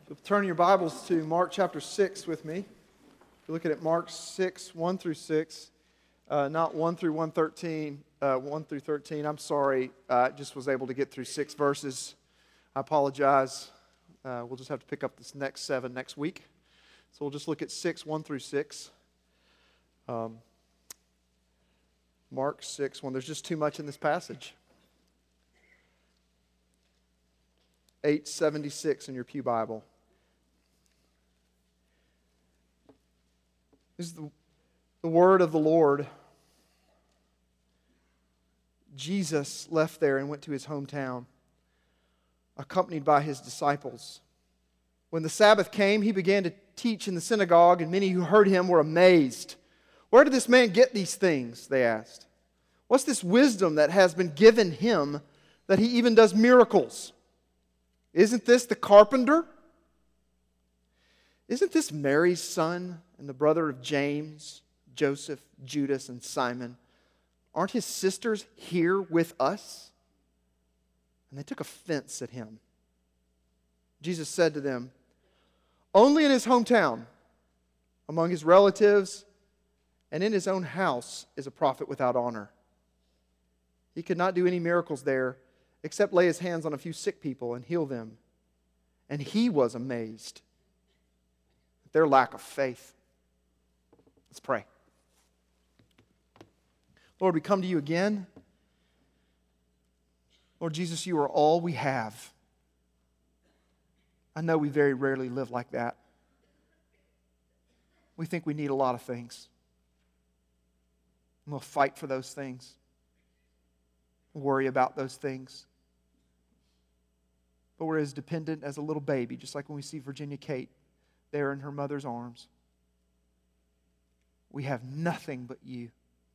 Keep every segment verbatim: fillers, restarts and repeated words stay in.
So turn your Bibles to Mark chapter six with me. We're looking at Mark six, one through six, uh, not one through one thirteen, uh, one through thirteen. I'm sorry, I uh, just was able to get through six verses. I apologize. Uh, we'll just have to pick up this next seven next week. So we'll just look at six, one through six. Um, Mark six, one. There's just too much in this passage. eight seventy-six in your pew Bible. This is the, the word of the Lord. Jesus left there and went to his hometown, accompanied by his disciples. When the Sabbath came, he began to teach in the synagogue, and many who heard him were amazed. "Where did this man get these things?" they asked. "What's this wisdom that has been given him that he even does miracles? Isn't this the carpenter? Isn't this Mary's son and the brother of James, Joseph, Judas, and Simon? Aren't his sisters here with us?" And they took offense at him. Jesus said to them, "Only in his hometown, among his relatives, and in his own house is a prophet without honor. He could not do any miracles there, except lay his hands on a few sick people and heal them. And he was amazed at their lack of faith." Let's pray. Lord, we come to you again. Lord Jesus, you are all we have. I know we very rarely live like that. We think we need a lot of things. And we'll fight for those things. Worry about those things. But we're as dependent as a little baby, just like when we see Virginia Kate there in her mother's arms. We have nothing but you.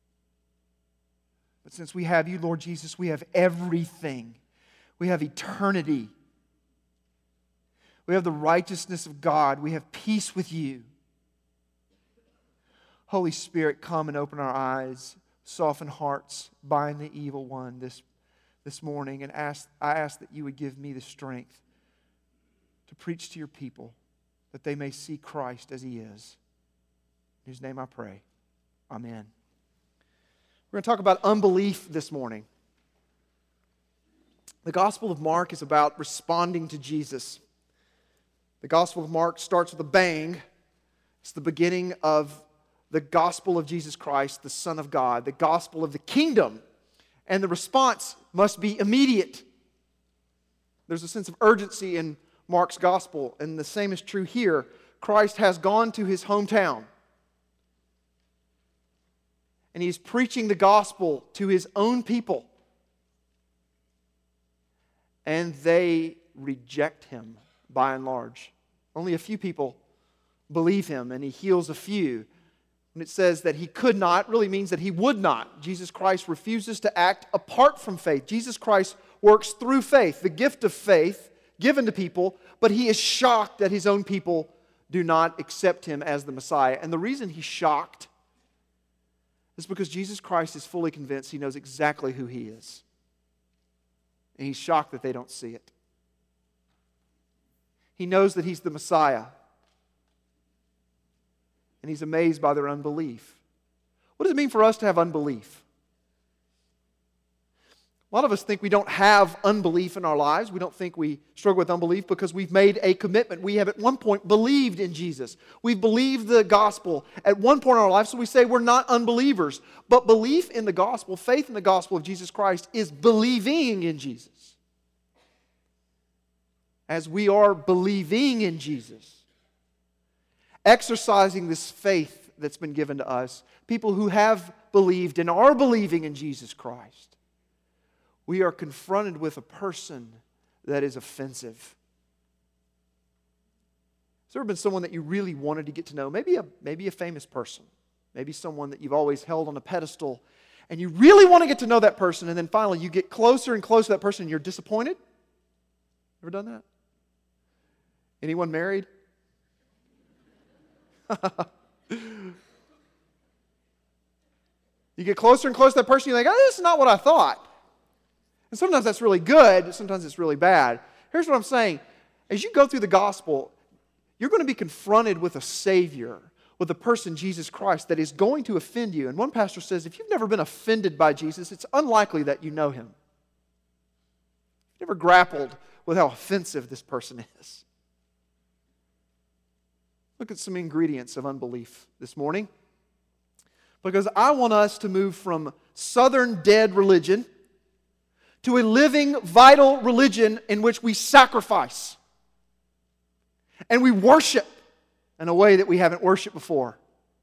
But since we have you, Lord Jesus, we have everything. We have eternity. We have the righteousness of God. We have peace with you. Holy Spirit, come and open our eyes, soften hearts, bind the evil one this, this morning, and ask, I ask that you would give me the strength to preach to your people, that they may see Christ as he is. In his name I pray. Amen. We're going to talk about unbelief this morning. The Gospel of Mark is about responding to Jesus. The Gospel of Mark starts with a bang. It's the beginning of the gospel of Jesus Christ, the Son of God, the gospel of the kingdom. And the response must be immediate. There's a sense of urgency in Mark's gospel, and the same is true here. Christ has gone to his hometown, and he's preaching the gospel to his own people. And they reject him by and large. Only a few people believe him, and he heals a few. When it says that he could not, really means that he would not. Jesus Christ refuses to act apart from faith. Jesus Christ works through faith, the gift of faith given to people, but he is shocked that his own people do not accept him as the Messiah. And the reason he's shocked is because Jesus Christ is fully convinced he knows exactly who he is. And he's shocked that they don't see it. He knows that he's the Messiah. And he's amazed by their unbelief. What does it mean for us to have unbelief? A lot of us think we don't have unbelief in our lives. We don't think we struggle with unbelief because we've made a commitment. We have at one point believed in Jesus. We've believed the gospel at one point in our life, so we say we're not unbelievers. But belief in the gospel, faith in the gospel of Jesus Christ, is believing in Jesus. As we are believing in Jesus, exercising this faith that's been given to us, people who have believed and are believing in Jesus Christ, we are confronted with a person that is offensive. Has there ever been someone that you really wanted to get to know? Maybe a, maybe a famous person. Maybe someone that you've always held on a pedestal, and you really want to get to know that person, and then finally you get closer and closer to that person and you're disappointed? Ever done that? Anyone married? You get closer and closer to that person, you're like, oh, this is not what I thought. And sometimes that's really good, sometimes it's really bad. Here's what I'm saying. As you go through the gospel, you're going to be confronted with a Savior, with a person, Jesus Christ, that is going to offend you. And one pastor says, if you've never been offended by Jesus, it's unlikely that you know Him. You've never grappled with how offensive this person is. Look at some ingredients of unbelief this morning. Because I want us to move from southern dead religion to a living, vital religion in which we sacrifice and we worship in a way that we haven't worshiped before.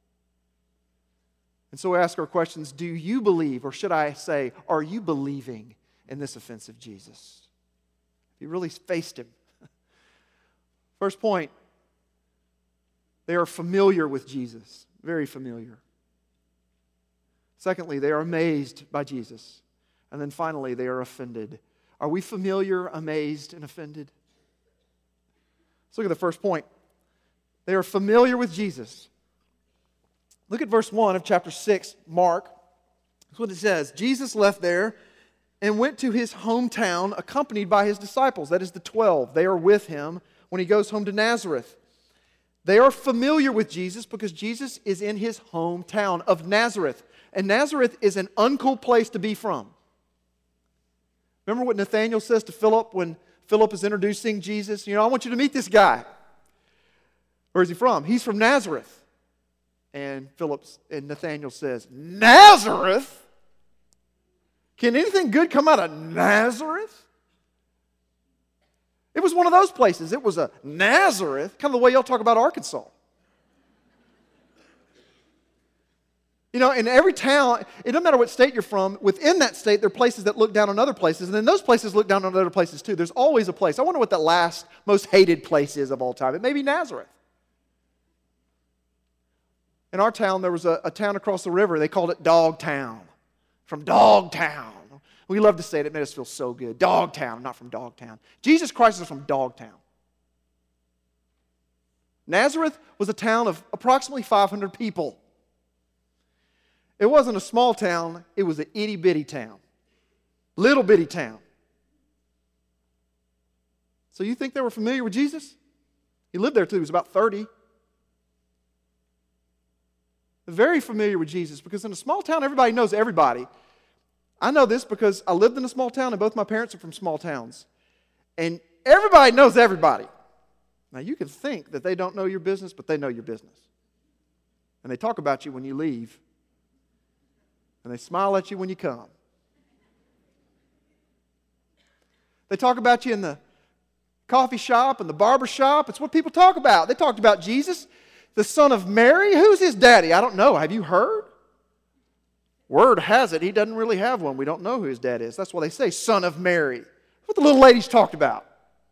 And so we ask our questions, do you believe, or should I say, are you believing in this offensive Jesus? Have you really faced Him? First point, they are familiar with Jesus, very familiar. Secondly, they are amazed by Jesus. And then finally, they are offended. Are we familiar, amazed, and offended? Let's look at the first point. They are familiar with Jesus. Look at verse one of chapter six, Mark. That's what it says. Jesus left there and went to his hometown accompanied by his disciples. That is the twelve. They are with him when he goes home to Nazareth. They are familiar with Jesus because Jesus is in his hometown of Nazareth. And Nazareth is an uncool place to be from. Remember what Nathanael says to Philip when Philip is introducing Jesus? You know, I want you to meet this guy. Where is he from? He's from Nazareth. And Philip and Nathanael says, Nazareth? Can anything good come out of Nazareth? It was one of those places. It was a Nazareth, kind of the way y'all talk about Arkansas. You know, in every town, it doesn't matter what state you're from, within that state, there are places that look down on other places, and then those places look down on other places too. There's always a place. I wonder what the last, most hated place is of all time. It may be Nazareth. In our town, there was a, a town across the river. They called it Dogtown. From Dogtown. We love to say it. It made us feel so good. Dogtown, not from Dogtown. Jesus Christ is from Dogtown. Nazareth was a town of approximately five hundred people. It wasn't a small town. It was an itty-bitty town. Little bitty town. So you think they were familiar with Jesus? He lived there till he was about thirty. They're very familiar with Jesus because in a small town, everybody knows everybody. I know this because I lived in a small town and both my parents are from small towns. And everybody knows everybody. Now you can think that they don't know your business, but they know your business. And they talk about you when you leave. And they smile at you when you come. They talk about you in the coffee shop and the barber shop. It's what people talk about. They talked about Jesus, the son of Mary. Who's his daddy? I don't know. Have you heard? Word has it he doesn't really have one. We don't know who his dad is. That's why they say son of Mary. That's what the little ladies talked about.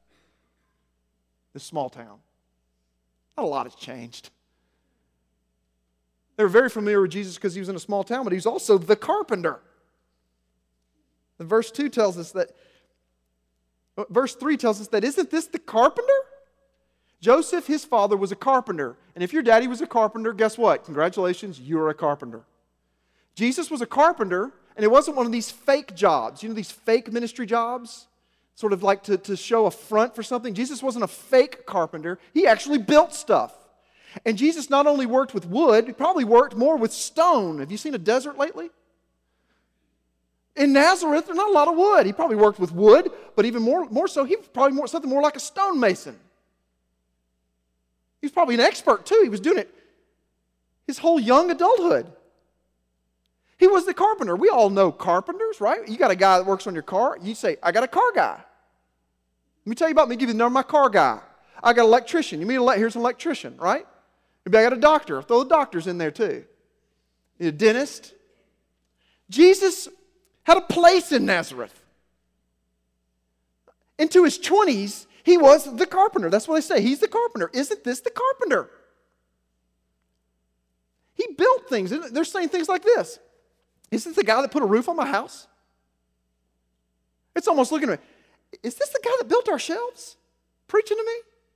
This small town. Not a lot has changed. They were very familiar with Jesus because he was in a small town, but he was also the carpenter. And verse two tells us that, verse three tells us that, isn't this the carpenter? Joseph, his father, was a carpenter. And if your daddy was a carpenter, guess what? Congratulations, you're a carpenter. Jesus was a carpenter, and it wasn't one of these fake jobs. You know these fake ministry jobs? Sort of like to, to show a front for something. Jesus wasn't a fake carpenter. He actually built stuff. And Jesus not only worked with wood, he probably worked more with stone. Have you seen a desert lately? In Nazareth, there's not a lot of wood. He probably worked with wood, but even more, more so, he was probably more, something more like a stonemason. He was probably an expert too. He was doing it his whole young adulthood. He was the carpenter. We all know carpenters, right? You got a guy that works on your car. You say, I got a car guy. Let me tell you about me. Give you the number of my car guy. I got an electrician. You mean here's an electrician, right? Maybe I got a doctor. Throw the doctors in there too. A dentist. Jesus had a place in Nazareth. Into his twenties, he was the carpenter. That's what they say. He's the carpenter. Isn't this the carpenter? He built things. They're saying things like this. Is this the guy that put a roof on my house? It's almost looking at me. Is this the guy that built our shelves? Preaching to me?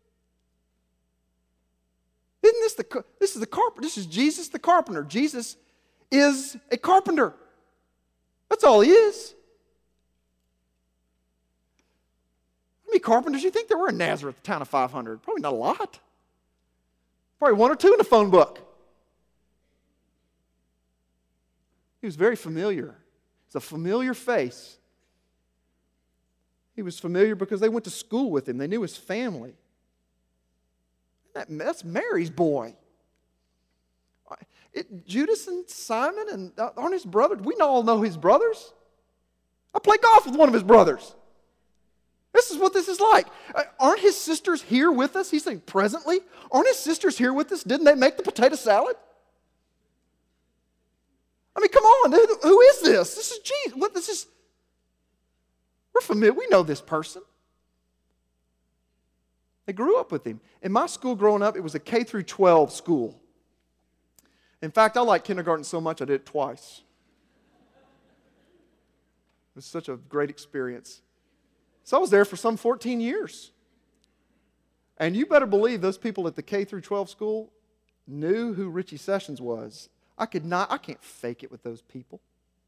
Isn't this the, this is the carpenter. This is Jesus the carpenter. Jesus is a carpenter. That's all he is. How many carpenters do you think there were in Nazareth, the town of five hundred? Probably not a lot. Probably one or two in the phone book. He was very familiar. It's a familiar face. He was familiar because they went to school with him. They knew his family. That, that's Mary's boy. It, Judas and Simon and aren't his brothers? We all know his brothers. I play golf with one of his brothers. This is what this is like. Aren't his sisters here with us? He's saying presently. Aren't his sisters here with us? Didn't they make the potato salad? I mean, come on. Who is this? This is Jesus. What, this is, we're familiar. We know this person. They grew up with him. In my school growing up, it was a K through twelve school. In fact, I liked kindergarten so much I did it twice. It was such a great experience. So I was there for some fourteen years. And you better believe those people at the K through twelve school knew who Richie Sessions was. I could not, I can't fake it with those people.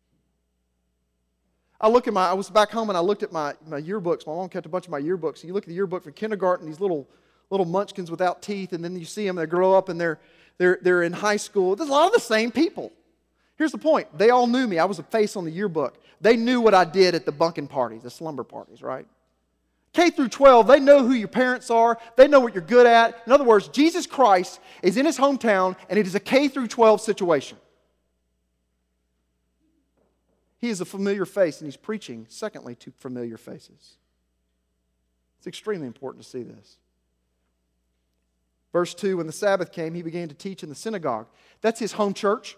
I look at my, I was back home and I looked at my, my yearbooks. My mom kept a bunch of my yearbooks. And you look at the yearbook for kindergarten, these little little munchkins without teeth, and then you see them, they grow up and they're they're they're in high school. There's a lot of the same people. Here's the point. They all knew me. I was a face on the yearbook. They knew what I did at the bunking parties, the slumber parties, right? K through twelve, they know who your parents are. They know what you're good at. In other words, Jesus Christ is in his hometown, and it is a K through twelve situation. He is a familiar face, and he's preaching, secondly, to familiar faces. It's extremely important to see this. Verse two, when the Sabbath came, he began to teach in the synagogue. That's his home church.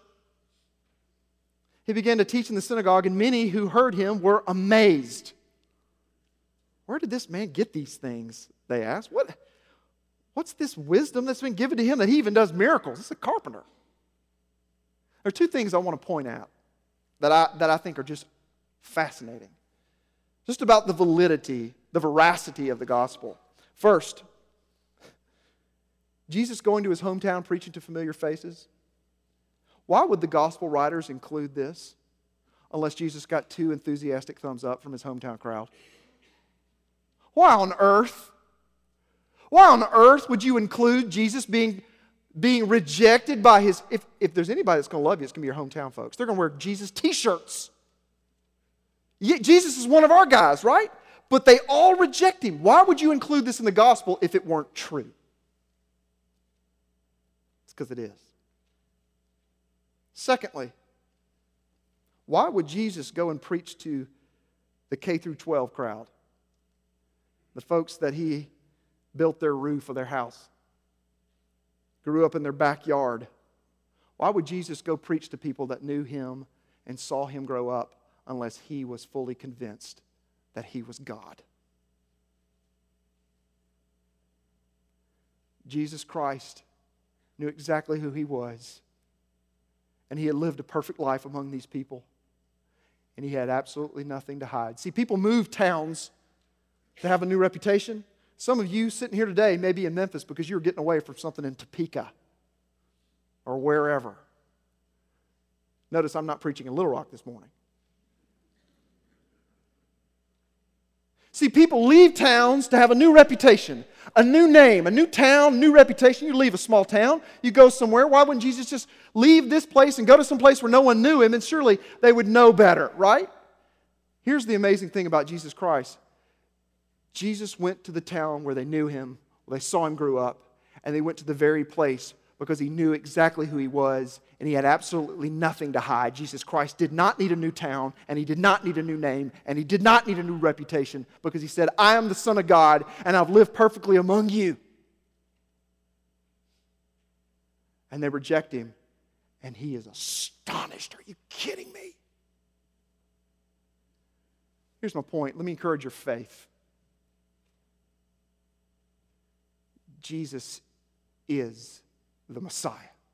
He began to teach in the synagogue, and many who heard him were amazed. Where did this man get these things? They asked. What, what's this wisdom that's been given to him that he even does miracles? He's a carpenter. There are two things I want to point out that I, that I think are just fascinating. Just about the validity, the veracity of the gospel. First, Jesus going to his hometown preaching to familiar faces. Why would the gospel writers include this unless Jesus got two enthusiastic thumbs up from his hometown crowd? Why on earth? Why on earth would you include Jesus being, being rejected by his... If, if there's anybody that's going to love you, it's going to be your hometown folks. They're going to wear Jesus t-shirts. Yeah, Jesus is one of our guys, right? But they all reject him. Why would you include this in the gospel if it weren't true? It's because it is. Secondly, why would Jesus go and preach to the K through twelve crowd? The folks that he built their roof of their house, grew up in their backyard. Why would Jesus go preach to people that knew him and saw him grow up unless he was fully convinced that he was God? Jesus Christ knew exactly who he was. And he had lived a perfect life among these people. And he had absolutely nothing to hide. See, people move towns to have a new reputation. Some of you sitting here today may be in Memphis because you're getting away from something in Topeka or wherever. Notice I'm not preaching in Little Rock this morning. See, people leave towns to have a new reputation, a new name, a new town, new reputation. You leave a small town, you go somewhere. Why wouldn't Jesus just leave this place and go to some place where no one knew him, and surely they would know better, right? Here's the amazing thing about Jesus Christ. Jesus went to the town where they knew him, where they saw him grow up, and they went to the very place because he knew exactly who he was, and he had absolutely nothing to hide. Jesus Christ did not need a new town, and he did not need a new name, and he did not need a new reputation, because he said, I am the Son of God, and I've lived perfectly among you. And they reject him, and he is astonished. Are you kidding me? Here's my point. Let me encourage your faith. Jesus is the Messiah,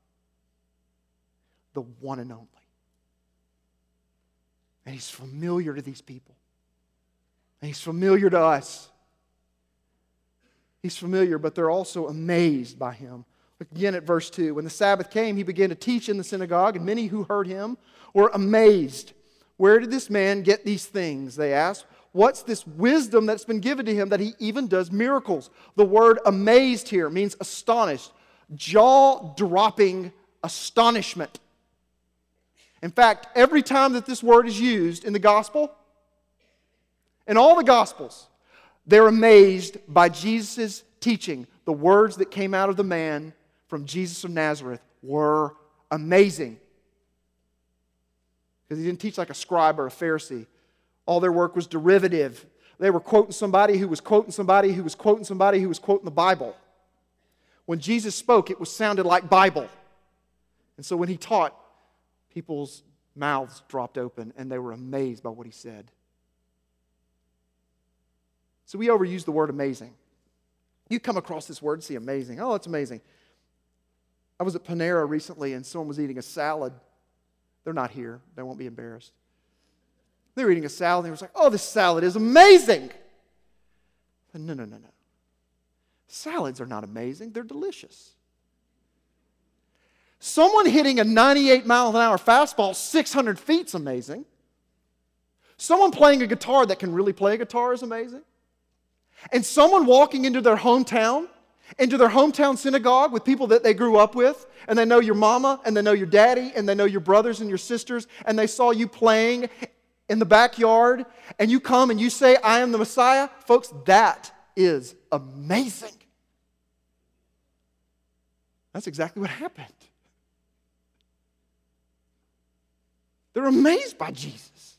the one and only. And he's familiar to these people. And he's familiar to us. He's familiar, but they're also amazed by him. Look again at verse two. When the Sabbath came, he began to teach in the synagogue, and many who heard him were amazed. Where did this man get these things? They asked. What's this wisdom that's been given to him that he even does miracles? The word amazed here means astonished. jaw-dropping astonishment. In fact, every time that this word is used in the gospel, in all the gospels, they're amazed by Jesus' teaching. The words that came out of the man from Jesus of Nazareth were amazing. Because he didn't teach like a scribe or a Pharisee. All their work was derivative. They were quoting somebody who was quoting somebody who was quoting somebody who was quoting the Bible. When Jesus spoke, it was sounded like Bible. And so when he taught, people's mouths dropped open and they were amazed by what he said. So we overuse the word amazing. You come across this word and see amazing. Oh, it's amazing. I was at Panera recently and someone was eating a salad. They're not here. They won't be embarrassed. They were eating a salad and they were like, oh, this salad is amazing. Said, no, no, no, no. Salads are not amazing. They're delicious. Someone hitting a ninety-eight mile an hour fastball six hundred feet is amazing. Someone playing a guitar that can really play a guitar is amazing. And someone walking into their hometown, into their hometown synagogue with people that they grew up with, and they know your mama, and they know your daddy, and they know your brothers and your sisters, and they saw you playing in the backyard, and you come and you say, I am the Messiah. Folks, that is amazing. That's exactly what happened. They're amazed by Jesus.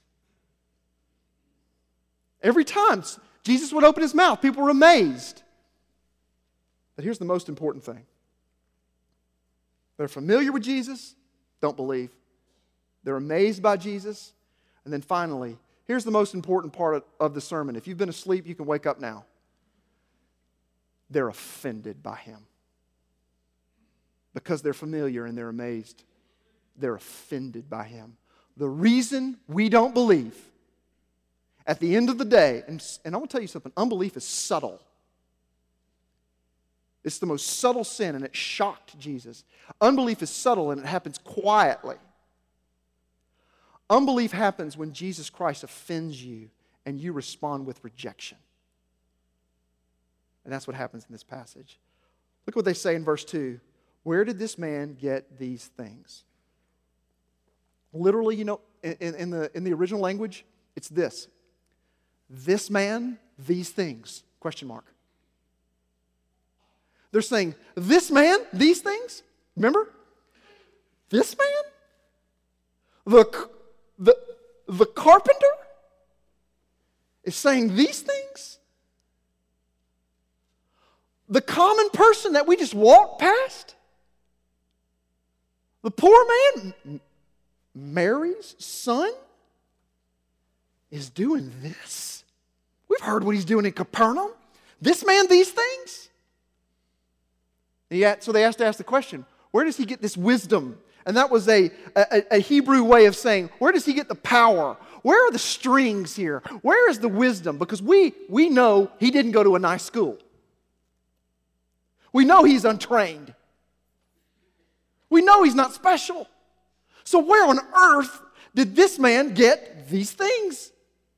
Every time Jesus would open his mouth, people were amazed. But here's the most important thing. They're familiar with Jesus, don't believe. They're amazed by Jesus. And then finally, here's the most important part of the sermon. If you've been asleep, you can wake up now. They're offended by him. Because they're familiar and they're amazed. They're offended by him. The reason we don't believe, at the end of the day, and, and I want to tell you something, unbelief is subtle. It's the most subtle sin, and it shocked Jesus. Unbelief is subtle, and it happens quietly. Unbelief happens when Jesus Christ offends you, and you respond with rejection. And that's what happens in this passage. Look what they say in verse two. Where did this man get these things? Literally, you know, in, in, the, in the original language, it's this. This man, these things, question mark. They're saying, this man, these things? Remember? This man? The, the, the carpenter is saying these things? The common person that we just walk past? The poor man, Mary's son, is doing this? We've heard what he's doing in Capernaum. This man, these things? Yet, so they asked to ask the question, where does he get this wisdom? And that was a, a, a Hebrew way of saying, where does he get the power? Where are the strings here? Where is the wisdom? Because we, we know he didn't go to a nice school. We know he's untrained. We know he's not special. So where on earth did this man get these things?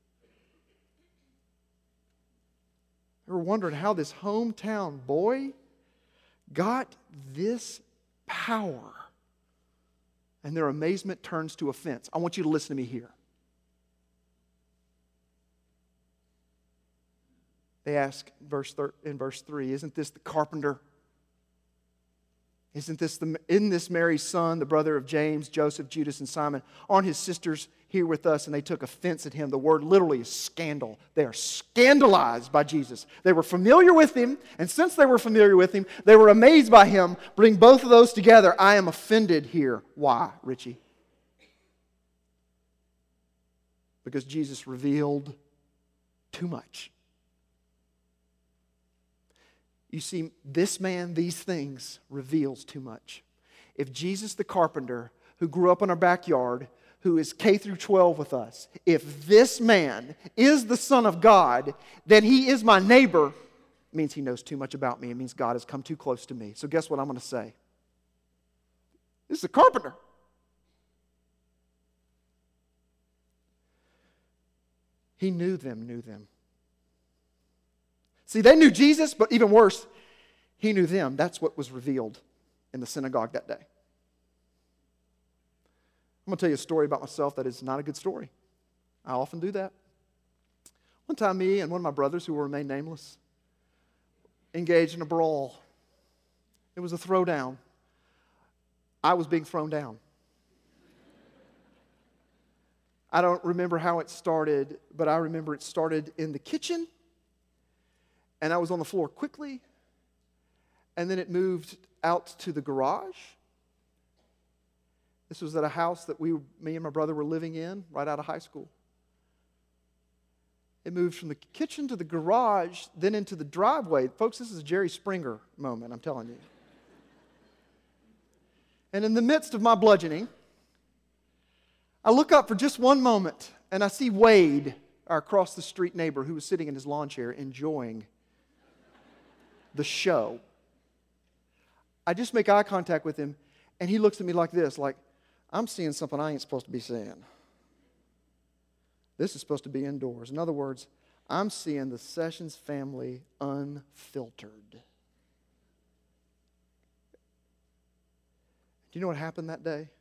They were wondering how this hometown boy got this power. And their amazement turns to offense. I want you to listen to me here. They ask verse thir- in verse three, isn't this the carpenter? Isn't this, the, isn't this Mary's son, the brother of James, Joseph, Judas, and Simon? Aren't his sisters here with us? And they took offense at him. The word literally is scandal. They are scandalized by Jesus. They were familiar with him, and since they were familiar with him, they were amazed by him. Bring both of those together. I am offended here. Why, Richie? Because Jesus revealed too much. You see, this man, these things, reveals too much. If Jesus the carpenter, who grew up in our backyard, who is K through twelve with us, if this man is the Son of God, then he is my neighbor, it means he knows too much about me. It means God has come too close to me. So guess what I'm going to say? This is a carpenter. He knew them, knew them. See, they knew Jesus, but even worse, he knew them. That's what was revealed. in the synagogue that day. I'm going to tell you a story about myself that is not a good story. I often do that. One time, me and one of my brothers, who will remain nameless, engaged in a brawl. It was a throwdown. I was being thrown down. I don't remember how it started, but I remember it started in the kitchen, and I was on the floor quickly, and then it moved out to the garage. This was at a house that we, me and my brother were living in right out of high school. It moved from the kitchen to the garage, then into the driveway. Folks, this is a Jerry Springer moment, I'm telling you. And in the midst of my bludgeoning, I look up for just one moment, and I see Wade, our across the street neighbor, who was sitting in his lawn chair enjoying the show. I just make eye contact with him, and he looks at me like this, like, I'm seeing something I ain't supposed to be seeing. This is supposed to be indoors. In other words, I'm seeing the Sessions family unfiltered. Do you know what happened that day?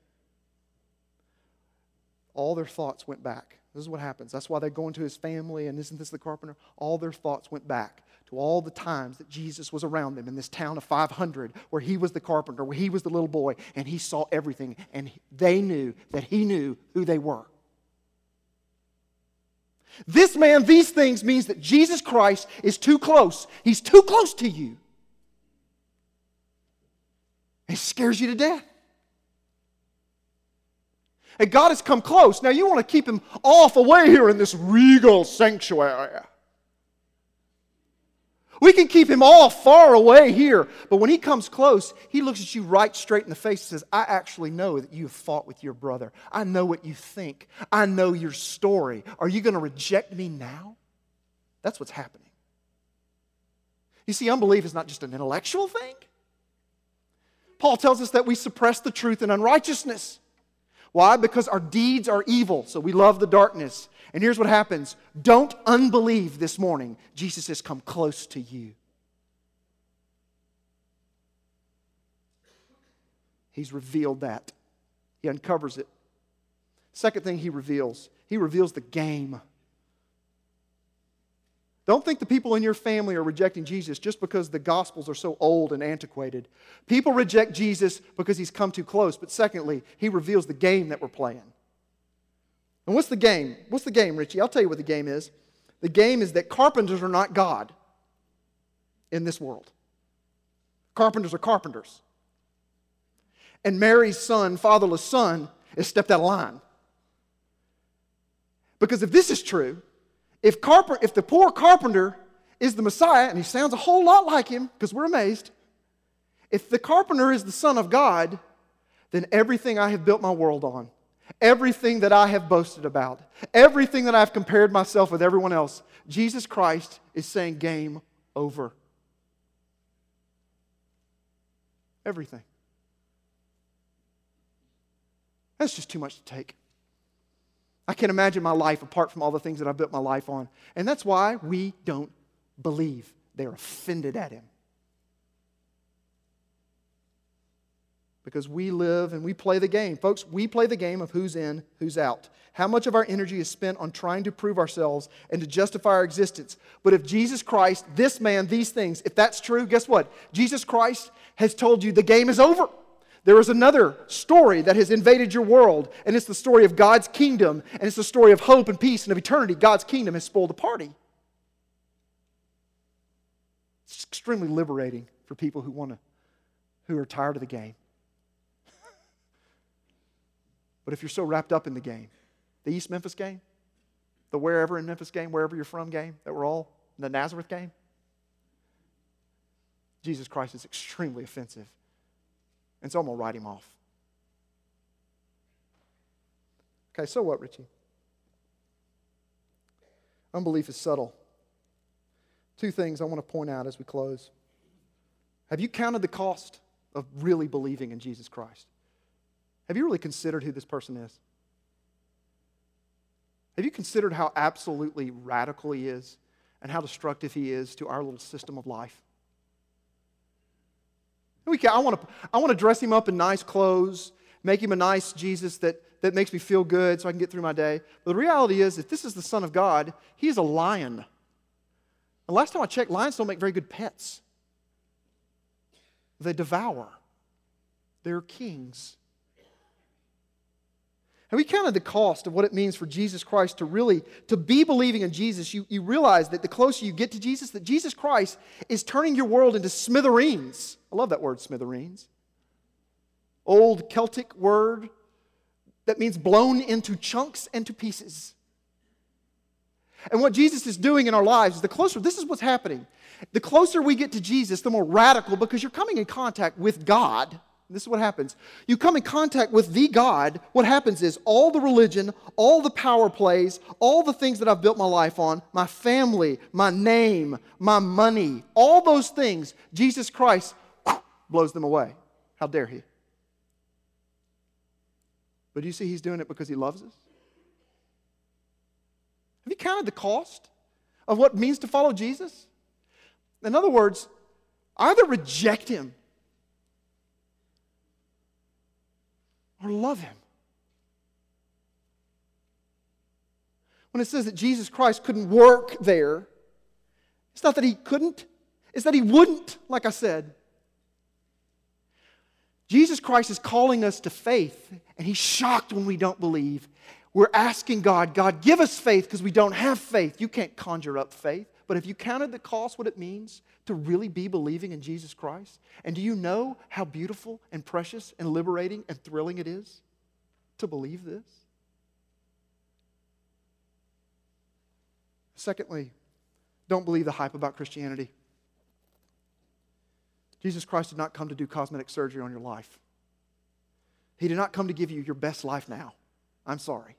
All their thoughts went back. This is what happens. That's why they go into his family, and isn't this the carpenter? All their thoughts went back to all the times that Jesus was around them in this town of five hundred, where he was the carpenter, where he was the little boy, and he saw everything, and they knew that he knew who they were. This man, these things, means that Jesus Christ is too close. He's too close to you. It scares you to death. And God has come close. Now you want to keep him off away here in this regal sanctuary. We can keep him all far away here. But when he comes close, he looks at you right straight in the face and says, I actually know that you have fought with your brother. I know what you think. I know your story. Are you going to reject me now? That's what's happening. You see, unbelief is not just an intellectual thing. Paul tells us that we suppress the truth in unrighteousness. Why? Because our deeds are evil, so we love the darkness. And here's what happens. Don't unbelieve this morning. Jesus has come close to you. He's revealed that. He uncovers it. Second thing he reveals, he reveals the game. Don't think the people in your family are rejecting Jesus just because the Gospels are so old and antiquated. People reject Jesus because he's come too close. But secondly, he reveals the game that we're playing. And what's the game? What's the game, Richie? I'll tell you what the game is. The game is that carpenters are not God in this world. Carpenters are carpenters. And Mary's son, fatherless son, has stepped out of line. Because if this is true, If, carpenter, if the poor carpenter is the Messiah, and he sounds a whole lot like him, because we're amazed, if the carpenter is the Son of God, then everything I have built my world on, everything that I have boasted about, everything that I've compared myself with everyone else, Jesus Christ is saying game over. Everything. That's just too much to take. I can't imagine my life apart from all the things that I've built my life on. And that's why we don't believe. They're offended at him. Because we live and we play the game. Folks, we play the game of who's in, who's out. How much of our energy is spent on trying to prove ourselves and to justify our existence. But if Jesus Christ, this man, these things, if that's true, guess what? Jesus Christ has told you the game is over. There is another story that has invaded your world, and it's the story of God's kingdom, and it's the story of hope and peace and of eternity. God's kingdom has spoiled the party. It's extremely liberating for people who want to, who are tired of the game. But if you're so wrapped up in the game, the East Memphis game, the wherever in Memphis game, wherever you're from game, that we're all in the Nazareth game, Jesus Christ is extremely offensive. And so I'm going to write him off. Okay, so what, Richie? Unbelief is subtle. Two things I want to point out as we close. Have you counted the cost of really believing in Jesus Christ? Have you really considered who this person is? Have you considered how absolutely radical he is and how destructive he is to our little system of life? We can, I want to I want to dress him up in nice clothes, make him a nice Jesus that, that makes me feel good so I can get through my day. But the reality is, if this is the Son of God, he is a lion. The last time I checked, lions don't make very good pets. They devour. They're kings. Have we counted the cost of what it means for Jesus Christ to really, to be believing in Jesus? You, you realize that the closer you get to Jesus, that Jesus Christ is turning your world into smithereens. I love that word, smithereens. Old Celtic word that means blown into chunks and to pieces. And what Jesus is doing in our lives is the closer, this is what's happening. The closer we get to Jesus, the more radical, because you're coming in contact with God. This is what happens. You come in contact with the God, what happens is all the religion, all the power plays, all the things that I've built my life on, my family, my name, my money, all those things, Jesus Christ blows them away. How dare he? But do you see he's doing it because he loves us? Have you counted the cost of what it means to follow Jesus? In other words, either reject him or love him. When it says that Jesus Christ couldn't work there, it's not that he couldn't, it's that he wouldn't, like I said. Jesus Christ is calling us to faith, and he's shocked when we don't believe. We're asking God, God, give us faith because we don't have faith. You can't conjure up faith. But if you counted the cost, what it means to really be believing in Jesus Christ, and do you know how beautiful and precious and liberating and thrilling it is to believe this? Secondly, don't believe the hype about Christianity. Jesus Christ did not come to do cosmetic surgery on your life. He did not come to give you your best life now. I'm sorry.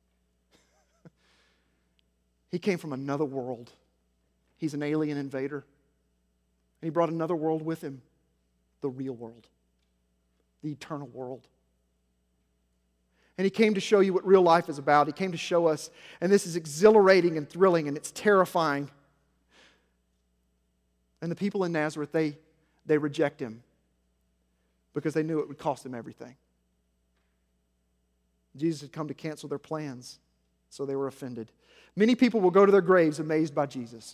He came from another world. He's an alien invader. And he brought another world with him, the real world, the eternal world. And he came to show you what real life is about. He came to show us, and this is exhilarating and thrilling, and it's terrifying. And the people in Nazareth, they, they reject him because they knew it would cost them everything. Jesus had come to cancel their plans, so they were offended. Many people will go to their graves amazed by Jesus.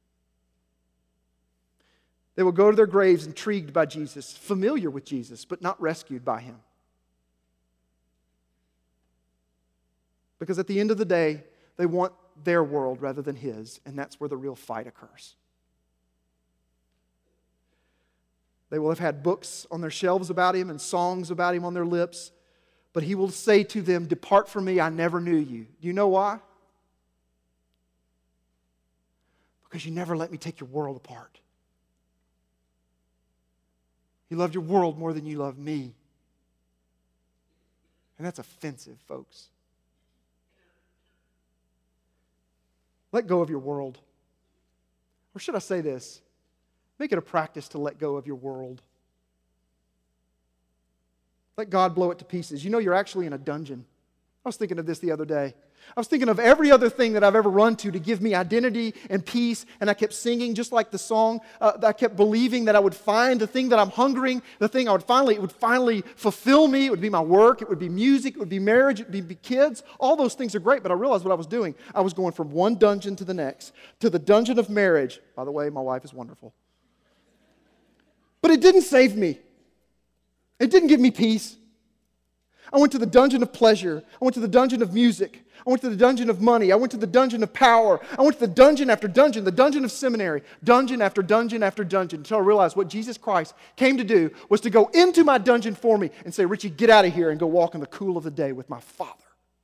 They will go to their graves intrigued by Jesus, familiar with Jesus, but not rescued by him. Because at the end of the day, they want their world rather than his, and that's where the real fight occurs. They will have had books on their shelves about him and songs about him on their lips, but he will say to them, "Depart from me, I never knew you." Do you know why? Because you never let me take your world apart. You loved your world more than you love me. And that's offensive, folks. Let go of your world. Or should I say this? Make it a practice to let go of your world. Let God blow it to pieces. You know you're actually in a dungeon. I was thinking of this the other day. I was thinking of every other thing that I've ever run to to give me identity and peace, and I kept singing just like the song. Uh, I kept believing that I would find the thing that I'm hungering, the thing I would finally, it would finally fulfill me. It would be my work, it would be music, it would be marriage, it would be kids. All those things are great, but I realized what I was doing. I was going from one dungeon to the next, to the dungeon of marriage. By the way, my wife is wonderful. But it didn't save me. It didn't give me peace. I went to the dungeon of pleasure. I went to the dungeon of music. I went to the dungeon of money. I went to the dungeon of power. I went to the dungeon after dungeon, the dungeon of seminary, dungeon after dungeon after dungeon, until I realized what Jesus Christ came to do was to go into my dungeon for me and say, "Richie, get out of here and go walk in the cool of the day with my Father."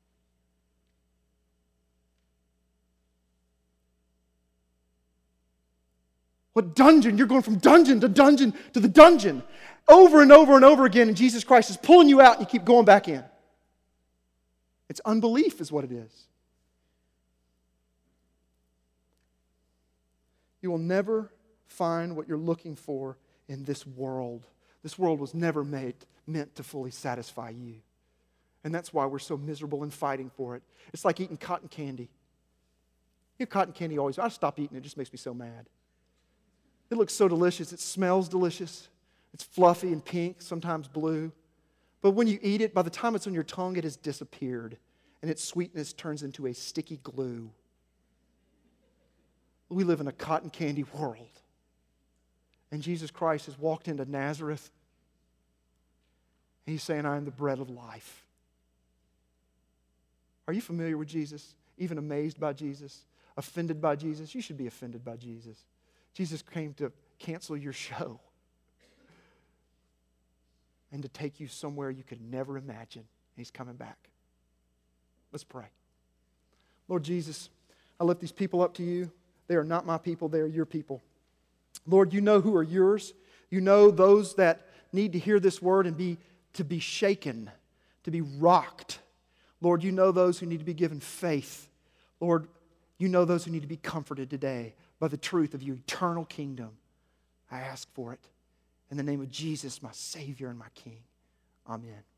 What dungeon? You're going from dungeon to dungeon to the dungeon over and over and over again, and Jesus Christ is pulling you out and you keep going back in. It's unbelief is what it is. You will never find what you're looking for in this world. This world was never made, meant to fully satisfy you. And that's why we're so miserable and fighting for it. It's like eating cotton candy. You know, cotton candy always, I stop eating it, it just makes me so mad. It looks so delicious, it smells delicious, It's fluffy and pink, sometimes blue. But when you eat it, by the time it's on your tongue, it has disappeared. And its sweetness turns into a sticky glue. We live in a cotton candy world. And Jesus Christ has walked into Nazareth. And He's saying, I am the bread of life. Are you familiar with Jesus? Even amazed by Jesus? Offended by Jesus? You should be offended by Jesus. Jesus came to cancel your show. And to take you somewhere you could never imagine. He's coming back. Let's pray. Lord Jesus, I lift these people up to you. They are not my people, they are your people. Lord, you know who are yours. You know those that need to hear this word and be to be shaken, to be rocked. Lord, you know those who need to be given faith. Lord, you know those who need to be comforted today by the truth of your eternal kingdom. I ask for it. In the name of Jesus, my Savior and my King. Amen.